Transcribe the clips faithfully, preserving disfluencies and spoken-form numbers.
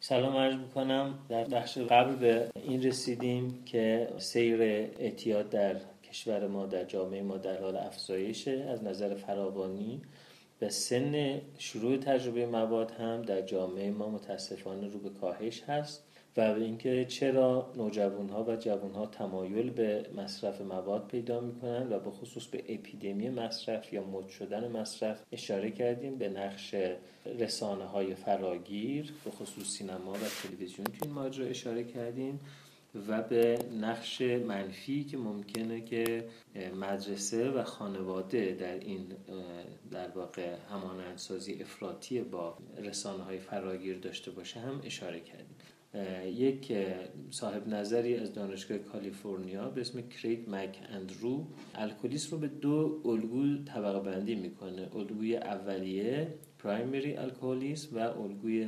سلام عرض میکنم. در بخش قبل به این رسیدیم که سیر اعتیاد در کشور ما، در جامعه ما در حال افزایشه از نظر فراوانی و سن شروع تجربه مواد هم در جامعه ما متاسفانه رو به کاهش هست و به اینکه چرا نوجوان‌ها و جوان‌ها تمایل به مصرف مواد پیدا می‌کنند و به خصوص به اپیدمی مصرف یا مد شدن مصرف اشاره کردیم. به نقش رسانه‌های فراگیر به خصوص سینما و تلویزیون تو این ماجرا اشاره کردیم و به نقش منفی که ممکنه که مدرسه و خانواده در این در واقع همانندسازی افراطی با رسانه‌های فراگیر داشته باشه هم اشاره کردیم. یک صاحب نظری از دانشگاه کالیفرنیا به اسم کریگ مک اندرو الکلیسم رو به دو الگو طبقه بندی میکنه: الگوی اولیه پرایمری الکلیسم و الگوی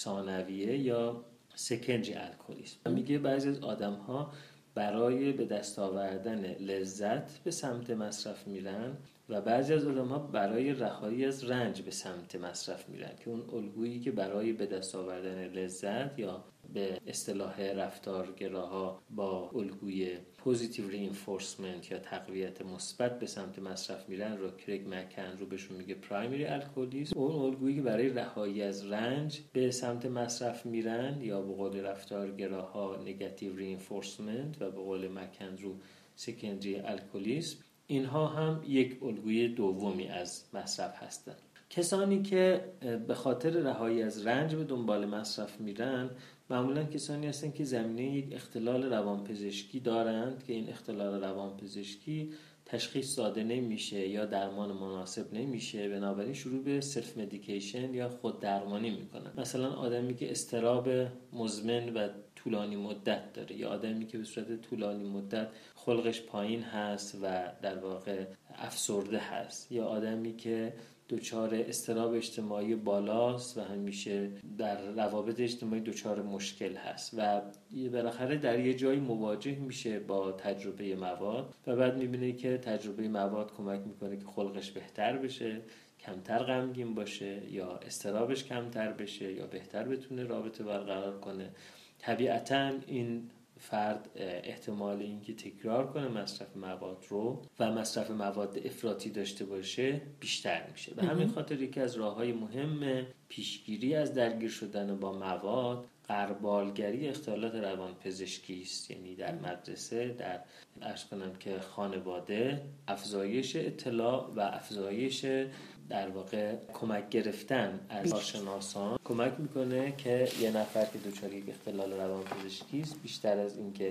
ثانویه یا سکندری الکلیسم. میگه بعضی از آدم‌ها برای به دست آوردن لذت به سمت مصرف میرن و بعضی از آدم‌ها برای رهایی از رنج به سمت مصرف میرن، که اون الگویی که برای به دست آوردن لذت یا به اصطلاح رفتارگراها با الگوی پوزیتیو رینفورسمنت یا تقویت مثبت به سمت مصرف میرن رو کریگ مکن رو بهشون میگه پرایمری الکلیسم. اون الگویی که برای رهایی از رنج به سمت مصرف میرن یا به قول رفتارگراها نگاتیو رینفورسمنت و به قول مکن رو سکندری الکلیسم، اینها هم یک الگوی دومی از مصرف هستند. کسانی که به خاطر رهایی از رنج به دنبال مصرف میرن معمولا کسانی هستند که زمینه یک اختلال روانپزشکی دارند که این اختلال روانپزشکی تشخیص داده نمیشه یا درمان مناسب نمیشه، بنابراین شروع به سلف مدیکیشن یا خود درمانی میکنن. مثلا آدمی که اضطراب مزمن و طولانی مدت داره یا آدمی که به صورت طولانی مدت خلقش پایین هست و در واقع افسرده هست یا آدمی که دچار اضطراب اجتماعی بالاست و همیشه در روابط اجتماعی دچار مشکل هست و بالاخره در یه جایی مواجه میشه با تجربه مواد و بعد میبینه که تجربه مواد کمک میکنه که خلقش بهتر بشه، کمتر غمگین باشه یا اضطرابش کمتر بشه یا بهتر بتونه رابطه برقرار کنه. طبیعتاً این فرد احتمال اینکه تکرار کنه مصرف مواد رو و مصرف مواد افراطی داشته باشه بیشتر میشه. به همین خاطر یکی از راه‌های مهم پیشگیری از درگیر شدن با مواد غربالگری اختلالات روانپزشکی است، یعنی در مدرسه، در عرض کنم که خانواده، افزایش اطلاع و افزایش در واقع کمک گرفتن از کارشناسان کمک میکنه که یه نفر که دچار یک اختلال روانپزشکی است بیشتر از اینکه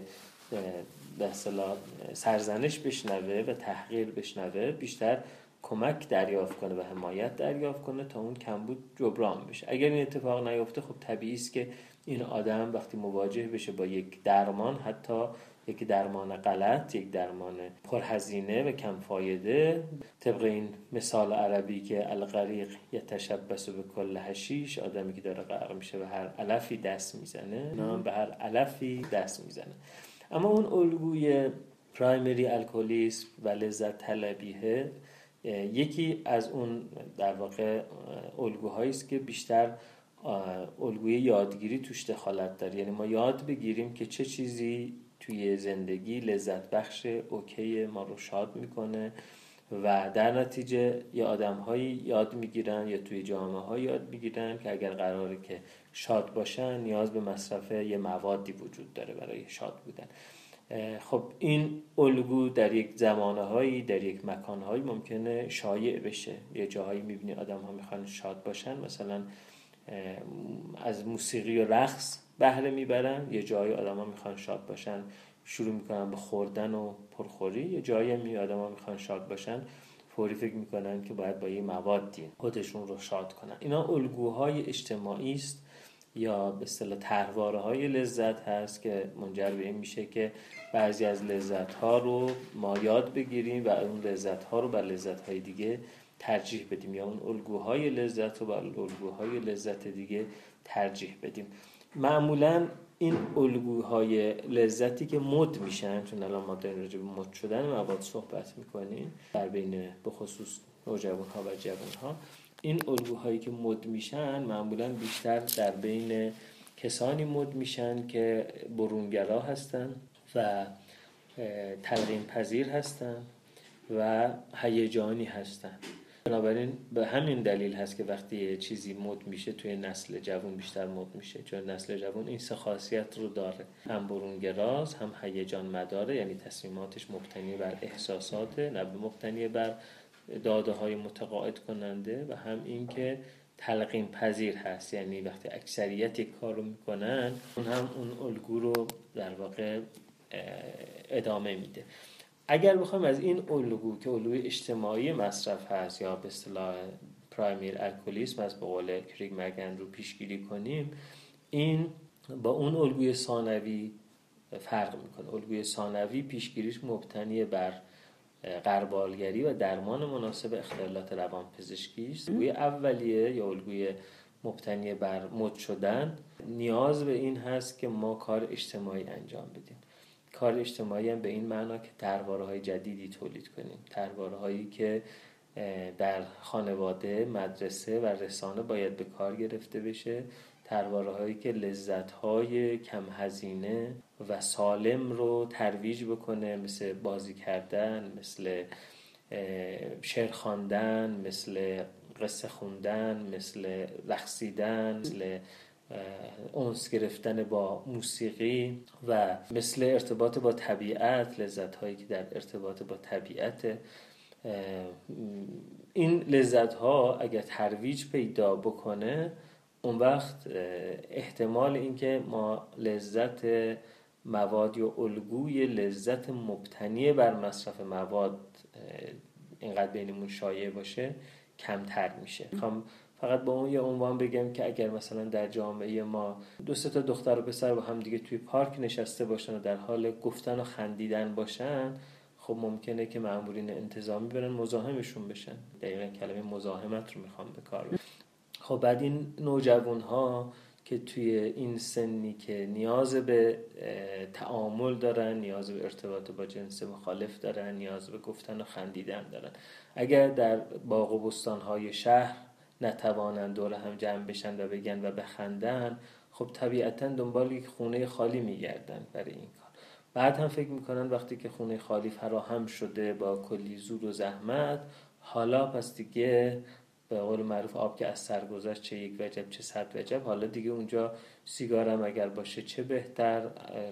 به اصطلاح سرزنش بشنوه و تحقیر بشنوه بیشتر کمک دریافت کنه و حمایت دریافت کنه تا اون کمبود جبران بشه. اگر این اتفاق نیفته خب طبیعی است که این آدم وقتی مواجه بشه با یک درمان، حتی یک درمان غلط، یک درمان پرهزینه و کم فایده، طبق این مثال عربی که الغریق یتشبث بکل حشیش، آدمی که داره غرق میشه به هر علفی دست میزنه، نه به هر علفی دست میزنه. اما اون الگوی پرایمری الکلیسم و لذت طلبیه یکی از اون در واقع الگوهایی است که بیشتر الگوی یادگیری توش دخالت داره، یعنی ما یاد بگیریم که چه چیزی توی زندگی لذت بخش اوکی ما رو شاد میکنه و در نتیجه یه آدم‌هایی یاد میگیرن یا توی جامعه‌ها یاد میگیرن که اگر قراره که شاد باشن نیاز به مصرف یه موادی وجود داره برای شاد بودن. خب این الگو در یک زمانه‌هایی در یک مکان‌هایی ممکنه شایع بشه. یه جاهایی می‌بینی آدم‌ها میخوان شاد باشن، مثلا از موسیقی و رقص بهره میبرن، یه جایی آدم‌ها میخوان شاد باشن شروع میکنن به خوردن و پرخوری، یه جایی می آدم‌ها میخوان شاد باشن فوری فکر میکنن که باید با یه موادی خودشون رو شاد کنن. اینا الگوهای اجتماعی است یا به اصطلاح طرحواره‌های لذت هست که منجر به این میشه که بعضی از لذت‌ها رو ما یاد بگیریم و اون لذت‌ها رو بر لذت‌های دیگه ترجیح بدیم یا اون الگوهای لذت رو بر الگوهای لذت دیگه ترجیح بدیم. معمولاً این الگوهای لذتی که مد میشن، چون الان ما داریم راجع به مد شدن مواد صحبت میکنیم در بین به خصوص نوجوان‌ها و جوان‌ها، این الگوهایی که مد میشن معمولاً بیشتر در بین کسانی مد میشن که برونگرا هستن و تلقین پذیر هستن و هیجانی هستن. بنابراین به همین دلیل هست که وقتی یه چیزی مد میشه توی نسل جوان بیشتر مد میشه، چون نسل جوان این سه خاصیت رو داره، هم برونگراز، هم هیجان مداره، یعنی تصمیماتش مبتنی بر احساساته نه مبتنی بر داده های متقاعد کننده، و هم این که تلقین پذیر هست، یعنی وقتی اکثریت یک کار رو میکنن اون هم اون الگو رو در واقع ادامه میده. اگر بخوایم از این الگو که الگوی اجتماعی مصرف هست یا به اصطلاح پرایمری الکلیسم از به قول کریگ مگن رو پیشگیری کنیم، این با اون الگوی ثانوی فرق میکنه. الگوی ثانوی پیشگیریش مبتنی بر غربالگری و درمان مناسب اختلالات روانپزشکی است. الگوی اولیه یا الگوی مبتنی بر مد شدن نیاز به این هست که ما کار اجتماعی انجام بدیم. کار اجتماعی هم به این معنا که طرحواره‌های جدیدی تولید کنیم، طرحواره‌هایی که در خانواده، مدرسه و رسانه باید به کار گرفته بشه، طرحواره‌هایی که لذت‌های کم هزینه و سالم رو ترویج بکنه، مثل بازی کردن، مثل شعر خواندن، مثل قصه خوندن، مثل رقصیدن، مثل انس گرفتن با موسیقی و مثل ارتباط با طبیعت، لذت هایی که در ارتباط با طبیعت. این لذت ها اگر ترویج پیدا بکنه، اون وقت احتمال اینکه ما لذت مواد یا الگوی لذت مبتنی بر مصرف مواد اینقدر بینمون شایع باشه کمتر میشه. میخوام فقط با اون یه عنوان بگم که اگر مثلا در جامعه ما دو سه تا دختر و پسر با هم دیگه توی پارک نشسته باشن و در حال گفتن و خندیدن باشن، خب ممکنه که مأمورین انتظامی برن مزاحمشون بشن. دقیقاً کلمه مزاحمت رو میخوام به کار ببرم. خب بعد این نوجوان‌ها که توی این سنی که نیاز به تعامل دارن، نیاز به ارتباط با جنس مخالف دارن، نیاز به گفتن و خندیدن دارن، اگر در باغ و بستان‌های شهر نتوانند دور هم جمع بشن و بگن و بخندن، خب طبیعتاً دنبال یک خونه خالی میگردن برای این کار. بعد هم فکر میکنن وقتی که خونه خالی فراهم شده با کلی زور و زحمت، حالا پس دیگه به قول معروف آب که از سر گذشت چه یک وجب چه صد وجب، حالا دیگه اونجا سیگارم اگر باشه چه بهتر،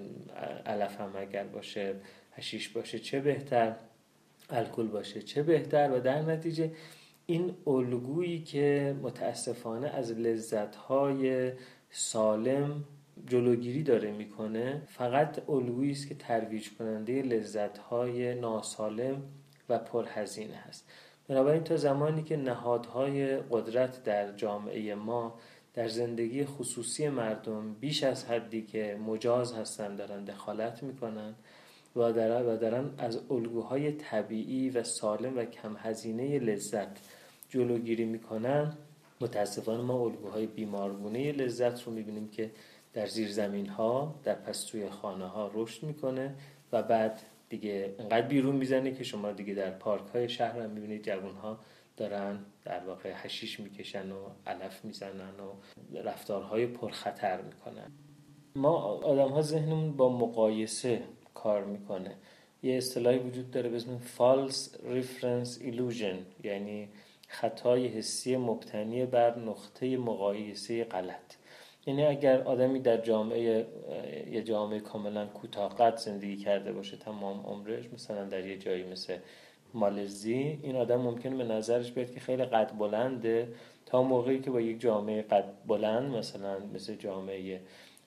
علف هم اگر باشه، حشیش باشه چه بهتر، الکل باشه چه بهتر. و در نتیجه این الگویی که متاسفانه از لذت‌های سالم جلوگیری داره میکنه، فقط الگویی است که ترویج کننده لذت‌های ناسالم و پرهزینه هست. بنابراین تا زمانی که نهادهای قدرت در جامعه ما در زندگی خصوصی مردم بیش از حدی که مجاز هستن دارن دخالت میکنن و دارن از الگوهای طبیعی و سالم و کم هزینه لذت جلوگیری میکنن، متاسفانه ما الگوهای بیمارگونه لذت رو میبینیم که در زیرزمین ها، در پستوی خانه ها رشد میکنه و بعد دیگه انقدر بیرون میزنه که شما دیگه در پارک های شهر هم میبینید جوان ها دارن در واقع حشیش میکشن و علف میزنن و رفتارهای پرخطر میکنن. ما آدم ها ذهنمون با مقایسه کار میکنه. یه اصطلاحی وجود داره به اسم false reference illusion، یعنی خطای حسی مبتنی بر نقطه مقایسه غلط. یعنی اگر آدمی در جامعه یه جامعه کاملا کوتاه زندگی کرده باشه تمام عمرش، مثلا در یه جایی مثل مالزی، این آدم ممکنه به نظرش بیاد که خیلی قد بلنده، تا موقعی که با یک جامعه قد بلند مثلا مثل جامعه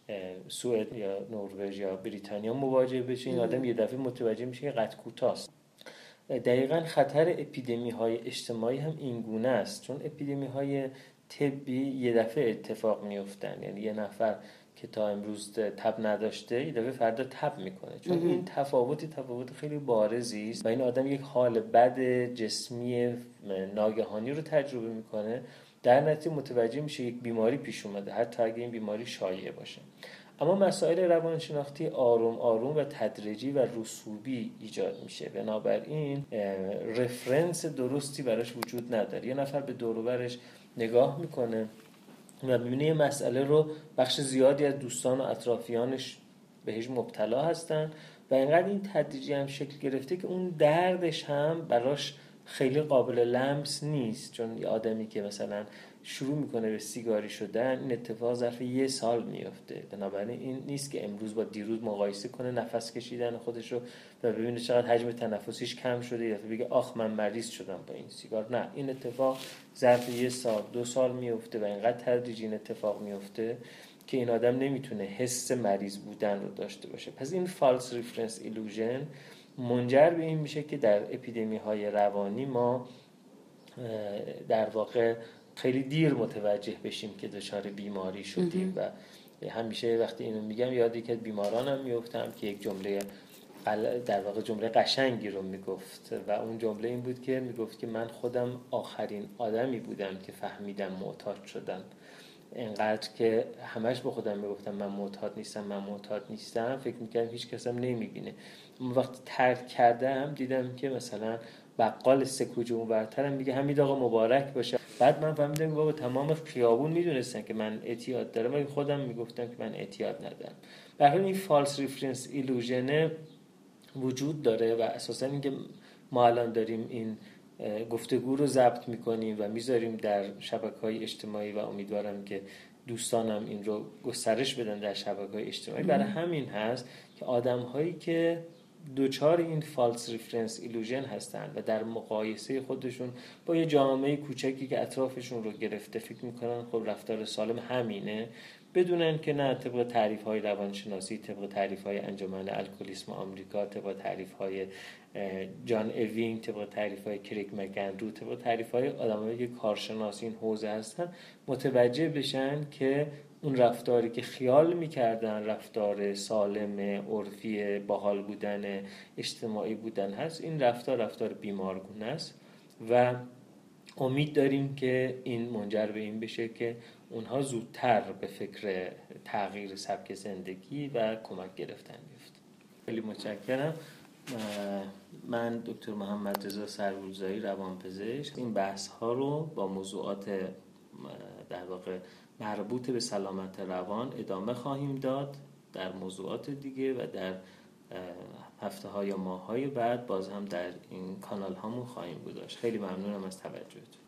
سوئد یا نروژ یا بریتانیا مواجه بشه، این آدم یه دفعه متوجه میشه که قد کوتاست. دقیقاً خطر اپیدمی های اجتماعی هم این گونه است، چون اپیدمی های طبی یه دفعه اتفاق میفتن. یعنی یه نفر که تا امروز تب نداشته یه دفعه فردا تب میکنه، چون این تفاوت تفاوت خیلی بارزی است و این آدم یک حال بد جسمی ناگهانی رو تجربه میکنه، در نتیجه متوجه میشه یک بیماری پیش اومده، حتی اگه این بیماری شایع باشه. اما مسائل روانشناختی آروم آروم و تدریجی و رسوبی ایجاد میشه، بنابراین رفرنس درستی براش وجود نداره. یه نفر به دور و برش نگاه میکنه، و ببینه یه مسئله رو بخش زیادی از دوستان و اطرافیانش بهش مبتلا هستن و اینقدر این تدریجی هم شکل گرفته که اون دردش هم براش خیلی قابل لمس نیست، چون یه آدمی که مثلا شروع میکنه به سیگاری شدن این اتفاق ظرف یه سال میفته، بنابراین این نیست که امروز با دیروز مقایسه کنه نفس کشیدن خودش رو و ببینه چقدر حجم تنفسیش کم شده یا بگه آخ من مریض شدم با این سیگار. نه، این اتفاق ظرف یه سال دو سال میفته و اینقدر تدریجی این اتفاق میفته که این آدم نمیتونه حس مریض بودن رو داشته باشه. پس این فالس ریفرنس ایلوژن منجر به این میشه که در اپیدمی های روانی ما در واقع خیلی دیر متوجه بشیم که دچار بیماری شدیم و همیشه وقتی اینو میگم یاد یکی از بیمارانم میافتم که یک جمله در واقع جمله قشنگی رو میگفت و اون جمله این بود که میگفت که من خودم آخرین آدمی بودم که فهمیدم معتاد شدم. اینقدر که همش به خودم میگفتم من معتاد نیستم من معتاد نیستم، فکر میکردم هیچ کس هم نمیبینه. اما وقتی ترک کردم دیدم که مثلا بقال سه کوچه اونورترم میگه حمید آقا مبارک باشه. بعد من فهمیدم بابا تمام خیابون میدونستن که من اعتیاد دارم ولی خودم میگفتم که من اعتیاد ندارم. به هر حال این فالس ریفرنس ایلوژن وجود داره و اساسا اینکه ما الان داریم این گفتگو رو ضبط میکنیم و میذاریم در شبکه‌های اجتماعی و امیدوارم که دوستانم این رو گسترش بدن در شبکه‌های اجتماعی، برای همین هست که آدم‌هایی که دوچار این فالس ریفرنس ایلوژن هستن و در مقایسه خودشون با یه جامعه کوچکی که اطرافشون رو گرفته فکر میکنن خب رفتار سالم همینه، بدونن که نه، طبق تعریف‌های روانشناسی، طبق تعریف‌های انجمن الکلیسم آمریکا، طبق تعریف‌های جان اوینگ، طبق تعریف‌های کریگ مگندرو، طبق تعریف‌های آدمایی که کارشناس این حوزه هستن متوجه بشن که اون رفتاری که خیال میکردن رفتار سالم، عرفی، باحال بودن، اجتماعی بودن هست، این رفتار رفتار بیمارگونه است و امید داریم که این منجر به این بشه که اونها زودتر به فکر تغییر سبک زندگی و کمک گرفتن بیفتن. خیلی متشکرم. من دکتر محمد رضا سرگلزایی روانپزشک این بحث ها رو با موضوعات در واقع مربوط به سلامت روان ادامه خواهیم داد در موضوعات دیگه و در هفته ها یا ماه های بعد باز هم در این کانال هامون خواهیم گذاشت. خیلی ممنونم از توجهتون.